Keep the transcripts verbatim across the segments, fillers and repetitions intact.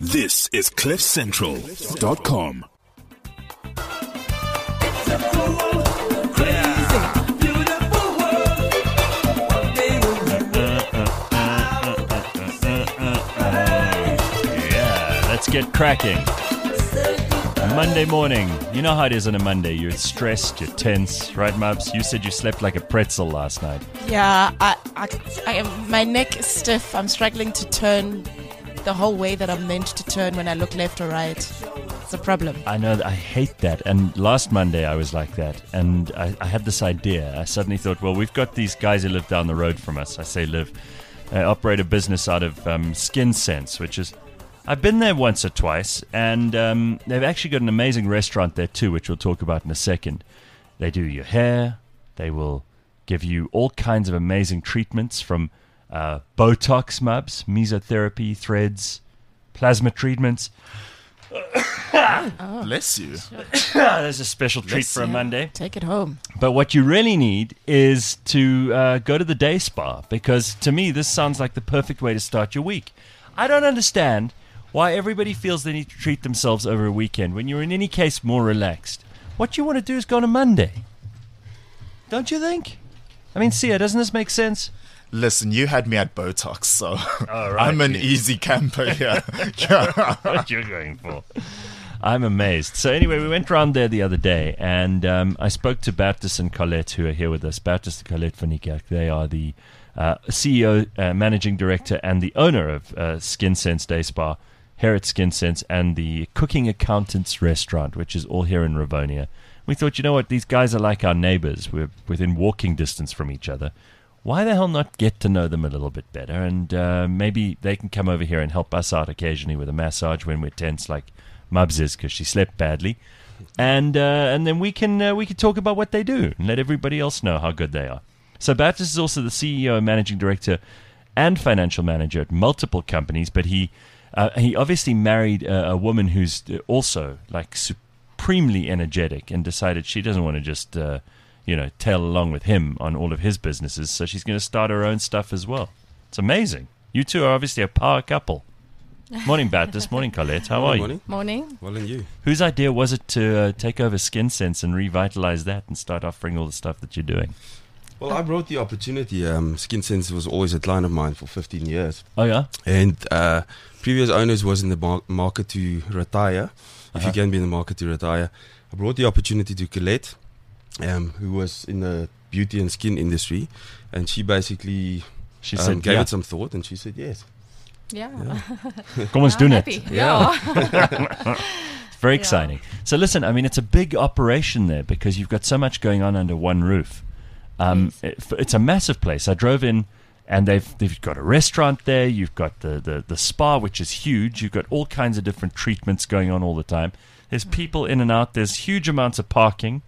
This is cliff central dot com. Let's get cracking. Monday morning. You know how it is on a Monday. You're stressed, you're tense, right, Mubs? You said you slept like a pretzel last night. Yeah, I, I, I am, my neck is stiff. I'm struggling to turn the whole way that I'm meant to turn when I look left or right. It's a problem. I know, I hate that. And last Monday I was like that. And I, I had this idea. I suddenly thought, well, we've got these guys who live down the road from us. I say live. They operate a business out of um, Skin Sense, which is... I've been there once or twice, and um, they've actually got an amazing restaurant there too, which we'll talk about in a second. They do your hair. They will give you all kinds of amazing treatments from uh, Botox, Mubs, mesotherapy, threads, plasma treatments. Oh. Bless you. There's a special treat Bless for a you. Monday. Take it home. But what you really need is to uh, go to the day spa, because to me this sounds like the perfect way to start your week. I don't understand why everybody feels they need to treat themselves over a weekend when you're in any case more relaxed. What you want to do is go on a Monday. Don't you think? I mean, Sia, doesn't this make sense? Listen, you had me at Botox, so Oh, right. I'm an easy camper here. What you're going for. I'm amazed. So anyway, we went around there the other day, and um, I spoke to Bertus and Colette, who are here with us. Bertus and Colette van Niekerk. They are the uh, C E O, uh, managing director, and the owner of uh, Skin Sense Day Spa, here at Skin Sense, and the Cooking Accountants Restaurant, which is all here in Rivonia. We thought, you know what, these guys are like our neighbors. We're within walking distance from each other. Why the hell not get to know them a little bit better? And uh, maybe they can come over here and help us out occasionally with a massage when we're tense, like Mubs is, because she slept badly. And uh, and then we can uh, we can talk about what they do and let everybody else know how good they are. So Bertus is also the C E O, managing director, and financial manager at multiple companies, but he uh, he obviously married a, a woman who's also like supremely energetic and decided she doesn't want to just uh, you know tail along with him on all of his businesses, so she's going to start her own stuff as well. It's amazing. You two are obviously a power couple. Morning, Bertus. Morning, Colette. How are you? Morning. Morning. Well, and you? Whose idea was it to uh, take over Skin Sense and revitalize that and start offering all the stuff that you're doing? Well, I brought the opportunity. Um, Skin Sense was always a client of mine for fifteen years. Oh, yeah? And uh, previous owners was in the mar- market to retire. If Uh-huh. you can be in the market to retire. I brought the opportunity to Colette, um, who was in the beauty and skin industry. And she basically She um, said, gave yeah. it some thought, and she said yes. Yeah. Kom ons I'm doen happy. it. Yeah. It's very Yeah. exciting. So listen, I mean, it's a big operation there because you've got so much going on under one roof. Um, Yes. it, it's a massive place. I drove in, and they've they've got a restaurant there. You've got the, the, the spa, which is huge. You've got all kinds of different treatments going on all the time. There's people in and out. There's huge amounts of parking.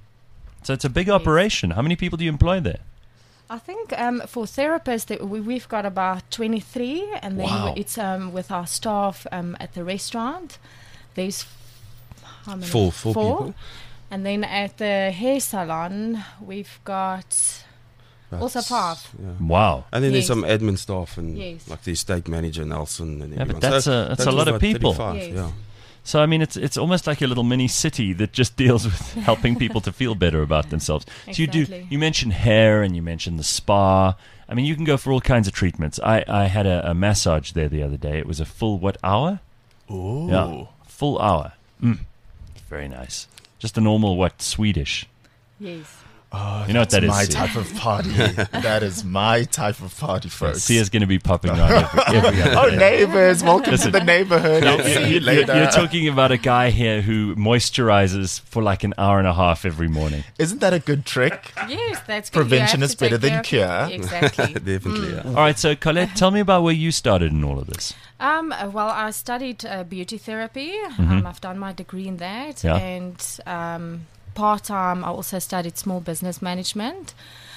So it's a big operation. How many people do you employ there? I think um, for therapists, that we, we've got about twenty-three, and then Wow. it's um, with our staff um, at the restaurant. There's how many? Four, four people. And then at the hair salon, we've got also That's- five. Yeah. Wow. And then Yes. there's some admin staff and Yes. like the estate manager Nelson and Yeah, everyone. but that's So a- that's a total lot of about people. thirty-five, Yes. Yeah. So, I mean, it's it's almost like a little mini city that just deals with helping people to feel better about themselves. So you do. Exactly. You mentioned hair and you mentioned the spa. I mean, you can go for all kinds of treatments. I, I had a, a massage there the other day. It was a full, what, hour? Ooh. Yeah, full hour. Mm. Very nice. Just a normal, what, Swedish? Yes. Oh, You know what that's that is, my Sia. type of party. That is my type of party, folks. Sia's going to be popping around every, every other Oh, day. neighbors, welcome Listen. to the neighborhood. I'll see you You're, later. you're talking about a guy here who moisturizes for like an hour and a half every morning. Isn't that a good trick? Yes, that's good. You Prevention have is to take better than care of- cure. Exactly. Definitely. Yeah. All right, so Colette, tell me about where you started in all of this. Um, uh, well, I studied uh, beauty therapy. Um, I've done my degree in that. Mm-hmm. Yeah. And um, part-time, I also studied small business management.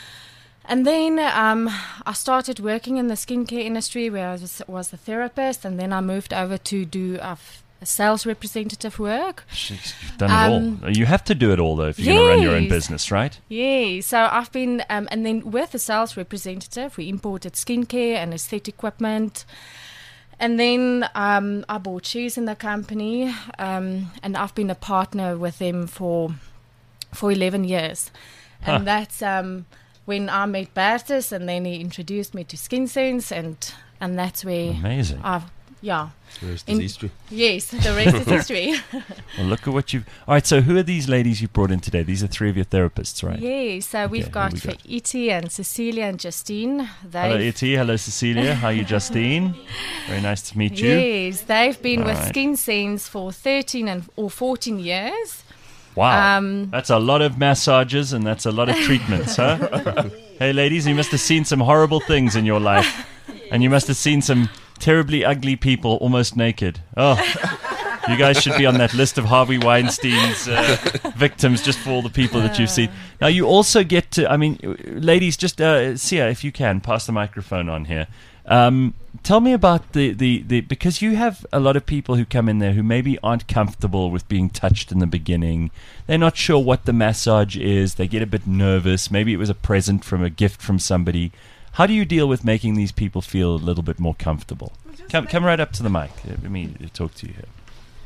And then um, I started working in the skincare industry where I was, was a therapist. And then I moved over to do uh, f- sales representative work. Jeez, you've done it Um, all. You have to do it all, though, if you're going to run your own yes. business, right? Yeah, so I've been, um, and then with the sales representative, we imported skincare and aesthetic equipment. And then um, I bought shoes in the company, um, and I've been a partner with them for for eleven years. And Huh. that's um, when I met Bertus, and then he introduced me to Skin Sense, and and that's where Amazing. I, yeah, The rest In- is history. yes, the rest is history. Well, look at what you've. All right, so who are these ladies you brought in today? These are three of your therapists, right? Yes, so we've who got we for got? Iti and Cecilia and Justine. Hello, They've- Iti. Hello, Cecilia. How are you, Justine? Very nice to meet you. Yes, they've been All with right. Skin Sense for thirteen and or fourteen years. Wow. Um, That's a lot of massages and that's a lot of treatments, huh? Hey, ladies, you must have seen some horrible things in your life. And you must have seen some terribly ugly people almost naked. Oh, you guys should be on that list of Harvey Weinstein's uh, victims just for all the people that you've seen. Now, you also get to, I mean, ladies, just, uh, Sia, if you can, pass the microphone on here. Um, tell me about the, the, the, because you have a lot of people who come in there who maybe aren't comfortable with being touched in the beginning. They're not sure what the massage is. They get a bit nervous. Maybe it was a present from a gift from somebody. How do you deal with making these people feel a little bit more comfortable? Come, come right up to the mic. Let me talk to you here.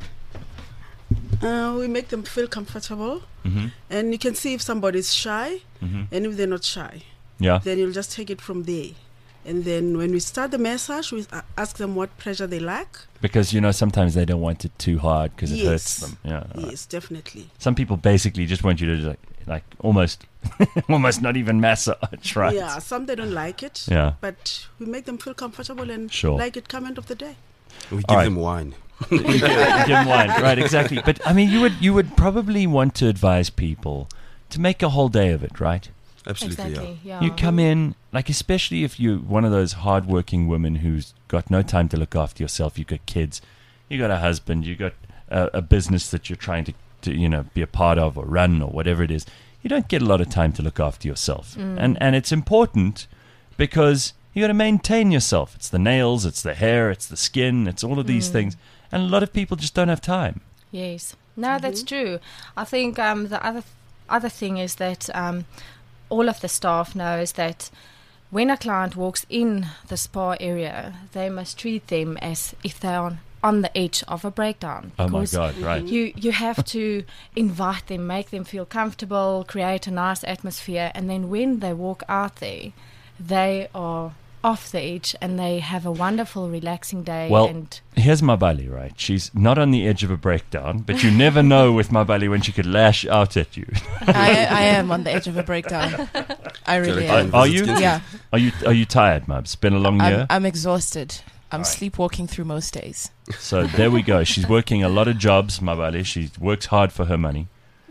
Uh, we make them feel comfortable, Mm-hmm. and you can see if somebody's shy, Mm-hmm. and if they're not shy, Yeah. then you'll just take it from there. And then when we start the massage, we uh, ask them what pressure they like. Because, you know, sometimes they don't want it too hard because it Yes. hurts them. Yeah. Yes, definitely. Some people basically just want you to, like, like almost, almost not even massage, right? Yeah, some they don't like it. Yeah. But we make them feel comfortable and Sure. like it come end of the day. We give All right. them wine. You give them wine, right? Exactly. But I mean, you would you would probably want to advise people to make a whole day of it, right? Absolutely, exactly. Yeah. You come in, like, especially if you're one of those hardworking women who's got no time to look after yourself. You've got kids, you got a husband, you got a, a business that you're trying to, to, you know, be a part of or run or whatever it is. You don't get a lot of time to look after yourself, and and it's important because you got to maintain yourself. It's the nails, it's the hair, it's the skin, it's all of these things, and a lot of people just don't have time. Yes. No, that's true. I think um, the other other thing is that um, all of the staff knows that when a client walks in the spa area, they must treat them as if they are on the edge of a breakdown. Oh my because God! Right. You you have to invite them, make them feel comfortable, create a nice atmosphere, and then when they walk out there, they are off the edge and they have a wonderful, relaxing day. Well, and here's Mabali, right? She's not on the edge of a breakdown, but you never know with Mabali when she could lash out at you. I, I am on the edge of a breakdown. I really Gotta am. go Are visit you? Skin Yeah, Are you are you tired, Mabs? It's been a long I'm, year. I'm exhausted. I'm All right. sleepwalking through most days. So there we go. She's working a lot of jobs, Mabali. She works hard for her money.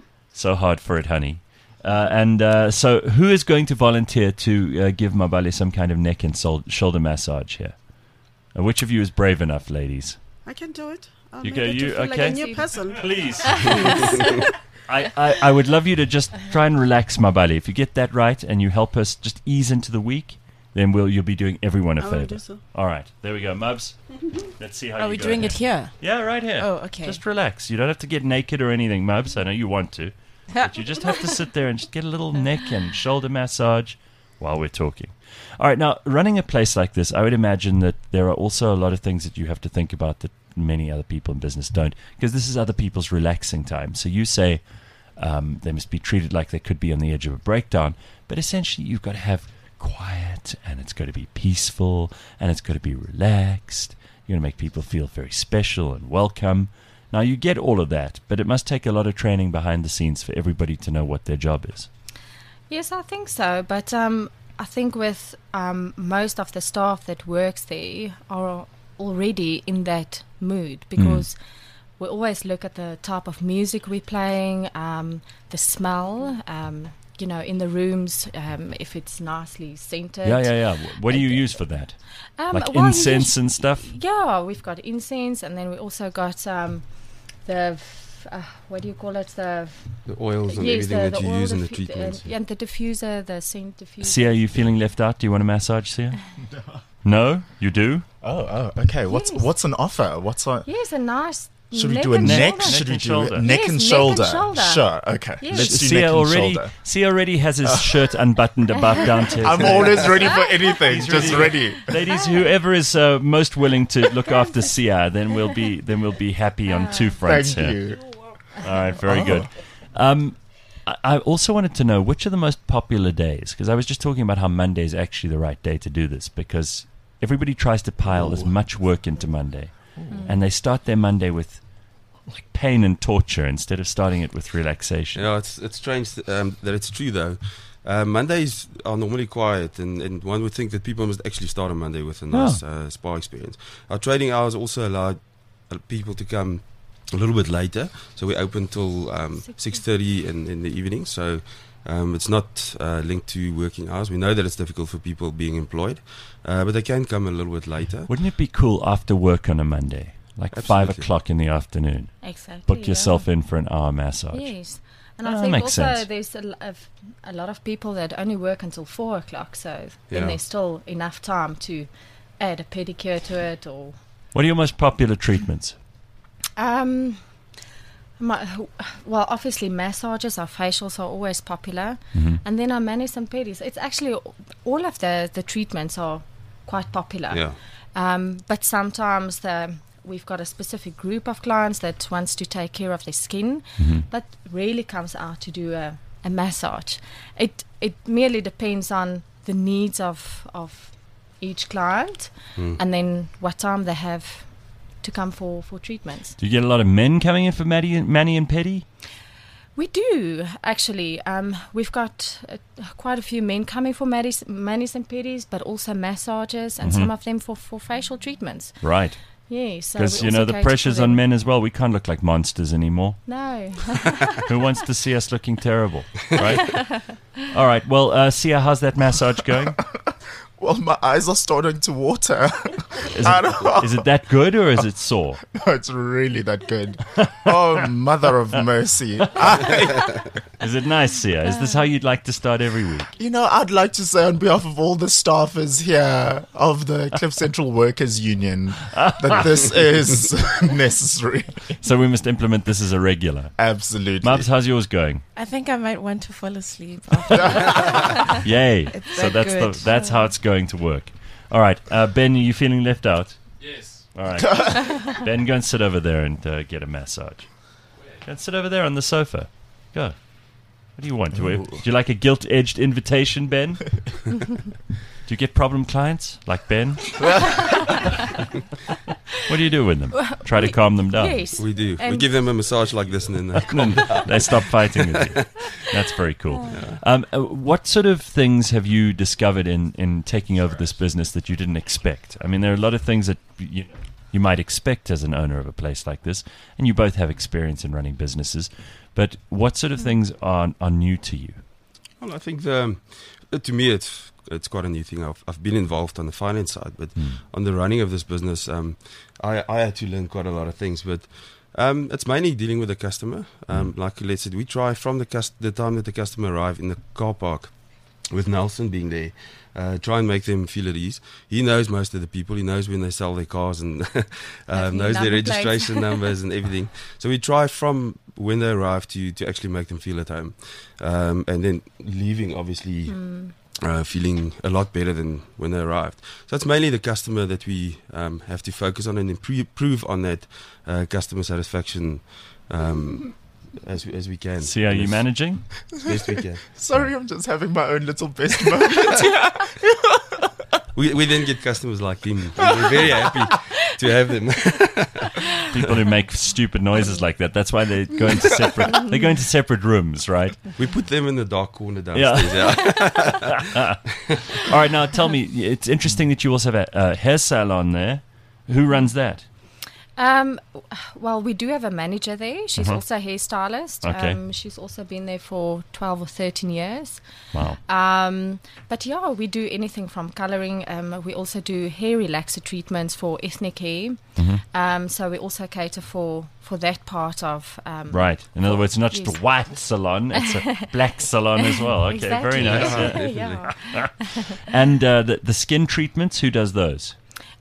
So hard for it, honey. Uh, and uh, so who is going to volunteer to uh, give Mabali some kind of neck and sol- shoulder massage here? Uh, which of you is brave enough, ladies? I can do it. I'll You make go- it to you- feel like okay? a new person. Please. I, I, I would love you to just try and relax, Mabali. If you get that right and you help us just ease into the week, then we'll you'll be doing everyone a I will favor. do so. All right, there we go, Mubs. Let's see how Are you we go doing here. it here? Yeah, right here. Oh, okay. Just relax. You don't have to get naked or anything, Mubs. I know you want to, but you just have to sit there and just get a little neck and shoulder massage while we're talking. All right, now running a place like this, I would imagine that there are also a lot of things that you have to think about that many other people in business don't, because this is other people's relaxing time. So you say um, they must be treated like they could be on the edge of a breakdown, but essentially you've got to have quiet, and it's got to be peaceful, and it's got to be relaxed. You're going to make people feel very special and welcome. Now, you get all of that, but it must take a lot of training behind the scenes for everybody to know what their job is. Yes, I think so. But um, I think with um, most of the staff that works there are already in that mood because we always look at the type of music we're playing, um, the smell, um, you know, in the rooms, um, if it's nicely scented. Yeah, yeah, yeah. Wh- What do you use for that? Um, Like well, incense you- and stuff? Yeah, we've got incense, and then we also got um, the f- uh, what do you call it? The The oils and yes, everything the, that the you oil use in the diffu- treatments. uh, and the diffuser, the scent diffuser. Sia, are you feeling left out? Do you want a massage, Sia? No. You do? Oh, oh, okay. What's Yes. what's an offer? What's on? Yes, a nice Should we Neck do a and neck? shoulder. Should Neck we and do shoulder. a neck Yes, and neck and shoulder? shoulder. Sure. Okay. Yes. Let's do Sia neck and already, shoulder. Sia already has his shirt unbuttoned above down to his I'm neck. always ready for anything. Just ready. Ladies, whoever is uh, most willing to look after Sia, then we'll be then we'll be happy on two fronts Thank here. you. All right, very good. Um, I, I also wanted to know which are the most popular days, because I was just talking about how Monday is actually the right day to do this, because everybody tries to pile as much work into Monday, and they start their Monday with like pain and torture instead of starting it with relaxation. Yeah, it's it's strange um, that it's true though. Uh, Mondays are normally quiet, and, and one would think that people must actually start on Monday with a nice uh, spa experience. Our trading hours also allow uh, people to come a little bit later, so we open till um, six thirty in, in the evening. So um, it's not uh, linked to working hours. We know that it's difficult for people being employed, uh, but they can come a little bit later. Wouldn't it be cool after work on a Monday, like five Absolutely. o'clock in the afternoon? Exactly. Book yeah. yourself in for an hour massage. Yes. And Ah, I think makes also sense. there's a, l- of- a lot of people that only work until four o'clock, so then Yeah. there's still enough time to add a pedicure to it or. What are your most popular treatments? Um, my, well, obviously massages, our facials are always popular, Mhm. and then our manis and pedis. It's actually all of the the treatments are quite popular. Yeah. Um, but sometimes the, we've got a specific group of clients that wants to take care of their skin, Mhm. but rarely comes out to do a, a massage. It it merely depends on the needs of of each client, Mm. and then what time they have to come for, for treatments. Do you get a lot of men coming in for mani and, mani and pedi? We do, actually. Um, we've got uh, quite a few men coming for manis, manis and pedis, but also massages, and Mhm. some of them for, for facial treatments. Right. Yes. so Because, we you also know, the cater for pressure's them. on men as well. We can't look like monsters anymore. No. Who wants to see us looking terrible, right? All right. Well, uh, Sia, how's that massage going? Well, my eyes are starting to water. Is I don't know. it, is it that good or is it sore? No, it's really that good. Oh, mother of mercy. Is it nice, Sia? Is this how you'd like to start every week? You know, I'd like to say on behalf of all the staffers here of the Cliff Central Workers Union that this is necessary. So we must implement this as a regular. Absolutely. Mubs, how's yours going? I think I might want to fall asleep. After. Yay. It's So that that's good. the that's how it's going to work. All right. Uh, Ben, are you feeling left out? Yes. All right. Ben, go and sit over there and uh, get a massage. Go and sit over there on the sofa. Go. What do you want? Do, we, do you like a gilt-edged invitation, Ben? Do you get problem clients like Ben? What do you do with them? Try to we- calm them down. Yes. We do. we And- give them a massage like this, and then they And then they stop fighting with you. That's very cool. Um, uh, what sort of things have you discovered in, in taking over this business that you didn't expect? I mean, there are a lot of things that you, you might expect as an owner of a place like this, and you both have experience in running businesses. But what sort of things are, are new to you? Well, I think the, uh, to me it's it's quite a new thing. I've I've been involved on the finance side, but on the running of this business, um, I I had to learn quite a lot of things. But um, it's mainly dealing with the customer. Um, Like let's say we try from the cust- the time that the customer arrive in the car park, with Nelson being there, uh, try and make them feel at ease. He knows most of the people. He knows when they sell their cars and um, new knows their number plates. registration numbers and everything. So we try from when they arrive to, to actually make them feel at home. Um, and then leaving, obviously, uh, feeling a lot better than when they arrived. So it's mainly the customer that we um, have to focus on and improve, improve on that uh, customer satisfaction um, as, we, as we can. See how you Yes, managing? best we can. Sorry, I'm just having my own little best moment. We, we then get customers like him. We're very happy to have them. People who make stupid noises like that. That's why they go into separate. They go into separate rooms, right? We put them in the dark corner downstairs. Yeah. All right, now tell me. It's interesting that you also have a, a hair salon there. Who runs that? Um, well, we do have a manager there. She's Mhm. also a hairstylist. Okay. Um, she's also been there for twelve or thirteen years. Wow. Um, but yeah, we do anything from coloring. Um, we also do hair relaxer treatments for ethnic hair. Mhm. Um, so we also cater for, for that part of. Um, Right. In other words, not just Yes. a white salon; it's a black salon as well. Okay, very Exactly. nice. Yeah. Yeah. And uh, the the skin treatments. Who does those?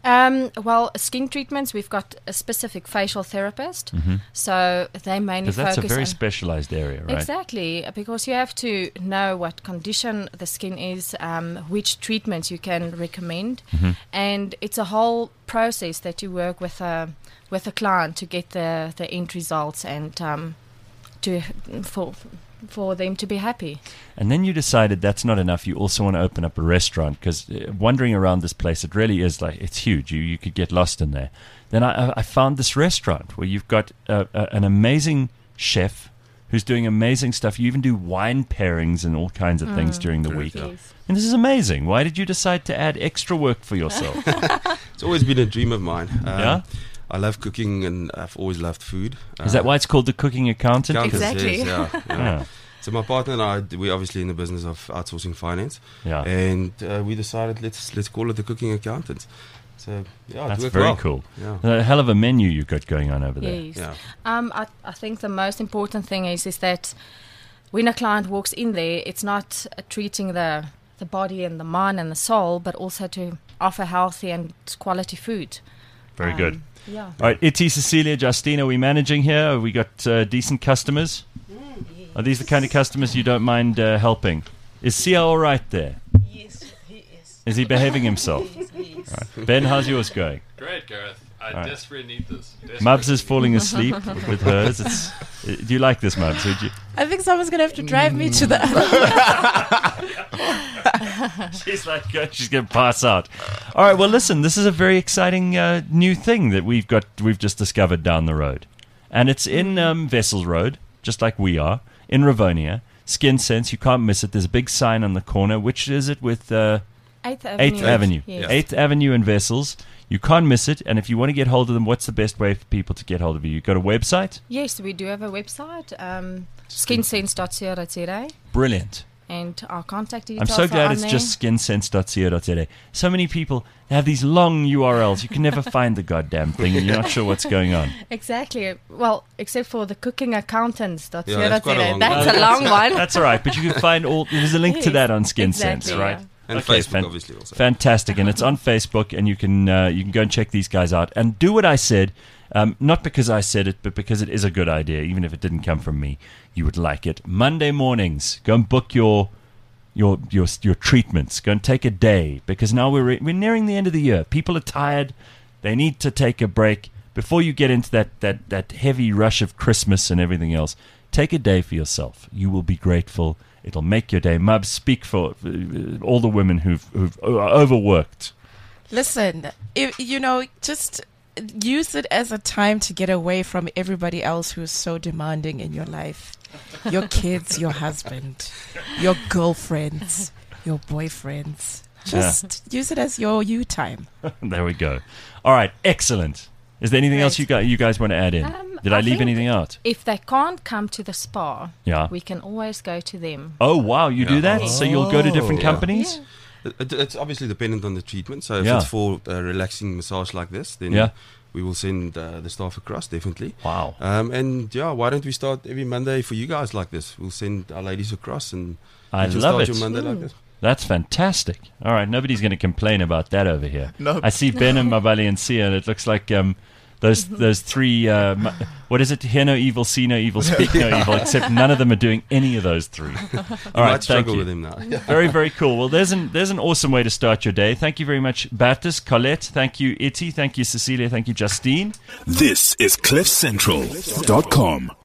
Um, well, skin treatments, we've got a specific facial therapist. So they mainly Because focus that's a very on... specialized area, right? Exactly, because you have to know what condition the skin is, um, which treatments you can recommend, Mm-hmm. and it's a whole process that you work with a with a client to get the, the end results and um, to for for them to be happy. And then you decided that's not enough. You also want to open up a restaurant because uh, wandering around this place, it really is like, it's huge. You you could get lost in there. Then I, I found this restaurant where you've got uh, uh, an amazing chef who's doing amazing stuff. You even do wine pairings and all kinds of things during the week. Yes. And this is amazing. Why did you decide to add extra work for yourself? It's always been a dream of mine. Um, Yeah? I love cooking and I've always loved food. Is that why it's called the cooking accountant? Accountants, Exactly. yes, yeah, yeah. Yeah. So my partner and I, we're obviously in the business of outsourcing finance, Yeah. and uh, we decided let's let's call it the cooking accountants. So yeah, it That's worked very well. cool. Yeah. A hell of a menu you've got going on over there. Yes. Yeah. Um, I, I think the most important thing is is that when a client walks in there, it's not uh, treating the the body and the mind and the soul, but also to offer healthy and quality food. Very Um, good. Yeah. All right, Itty, Cecilia, Justine, are we managing here? Have we got uh, decent customers? Are these the kind of customers you don't mind uh, helping? Is Sia all right there? Yes, he is. Is he behaving himself? Ben, how's yours going? Great, Gareth. I right. desperately need this. Desperately. Mubs is falling asleep with hers. It's, uh, do you like this, Mubs? Would you? I think someone's going to have to drive me to the She's like, uh, she's going to pass out. All right, well, listen, this is a very exciting uh, new thing that we've got, we've just discovered down the road. And it's in um, Wessels Road, just like we are, in Rivonia. Skin Sense, you can't miss it. There's a big sign on the corner. Which is it with uh, Eighth Avenue. eighth Avenue? Yes. eighth Avenue in Wessels. You can't miss it. And if you want to get hold of them, what's the best way for people to get hold of you? You've got a website? Yes, we do have a website, um, skin sense dot co dot za, Brilliant. and our contact I'm details so are glad on it's there. just skin sense dot co dot za. So many people have these long U R Ls. You can never find the goddamn thing, and you're not sure what's going on. Exactly. Well, except for the cooking accountants dot co Yeah, dot that's quite a za. long That's one. a long one. That's all right, but you can find all. There's a link to Yes, that on Skin exactly, Sense, right? yeah. And Okay, Facebook, fan- obviously, also. Fantastic, and it's on Facebook, and you can uh, you can go and check these guys out and do what I said. Um, not because I said it, but because it is a good idea. Even if it didn't come from me, you would like it. Monday mornings, go and book your your your your treatments. Go and take a day because now we're we're nearing the end of the year. People are tired. They need to take a break before you get into that that that heavy rush of Christmas and everything else. Take a day for yourself. You will be grateful. It'll make your day. Mubs, speak for uh, all the women who've, who've uh, overworked. Listen, if, you know, just use it as a time to get away from everybody else who's so demanding in your life. Your kids, your husband, your girlfriends, your boyfriends. Just use it as your you time. There we go. All right, excellent. Is there anything else Great. you got? You guys want to add in? Um, Did I, I leave think- anything out? If they can't come to the spa, Yeah. we can always go to them. Oh wow, you do Yeah. that? So you'll go to different Yeah. companies? It, it- it's obviously dependent on the treatment. So if Yeah. it's for a relaxing massage like this, then Yeah. we will send uh, the staff across, definitely. Wow. Um, and yeah, why don't we start every Monday for you guys like this? We'll send our ladies across and I you can love start it. your Monday like this. That's fantastic. All right, nobody's going to complain about that over here. No. I see Ben and Mabali and Sia, and it looks like um, those those three. Uh, mu- what is it? Hear no evil, see no evil, speak no evil. Except none of them are doing any of those three. All You right, might thank struggle you. with him now. Very, very cool. Well, there's an there's an awesome way to start your day. Thank you very much, Bertus, Colette. Thank you, Itty. Thank you, Cecilia. Thank you, Justine. This is cliff central dot com.